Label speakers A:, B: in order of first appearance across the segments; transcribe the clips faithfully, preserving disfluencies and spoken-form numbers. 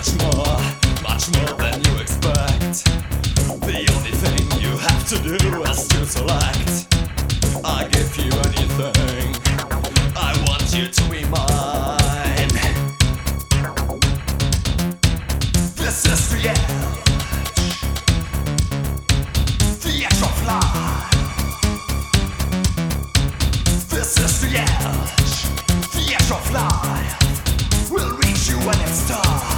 A: much more, much more than you expect. The only thing you have to do is to select. I give you anything, I want you to be mine. This is the edge, the edge of life. This is the edge, the edge of life. We'll reach you when it's time.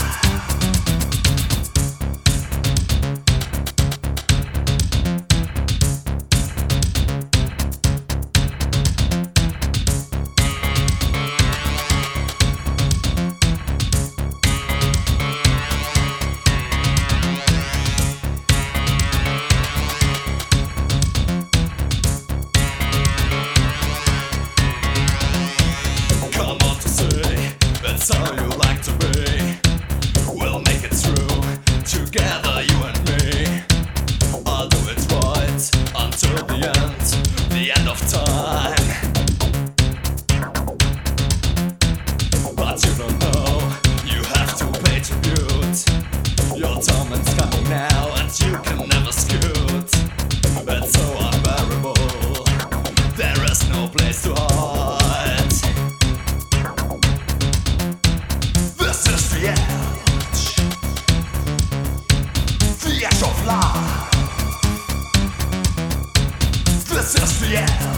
A: That's how you like to be. We'll make it through, together you and me. I'll do it right, until the end, the end of time. But you don't know, you have to pay tribute. Your torment's coming now, and you can never scoot. It's so unbearable, there is no place to hide. This is the edge, the edge of life. This is the edge.